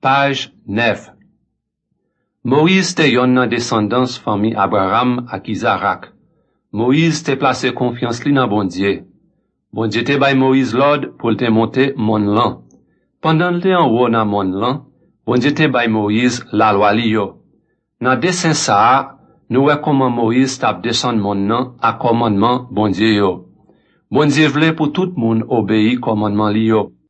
Page 9. Moïse te yon nan descendance famille Abraham ak Isaac. Moïse te place confiance li nan bon Dieu. Bon Dieu te bay Moïse l'ordre pour te monter mon lan. Pendant le en haut nan mon lan, bon Dieu te bay Moïse la loi li yo. Nan dessin sa, nous wè comment Moïse tap descend mon nan à commandement bon Dieu yo. Bon Dieu vle pour tout moun obéi commandement li yo.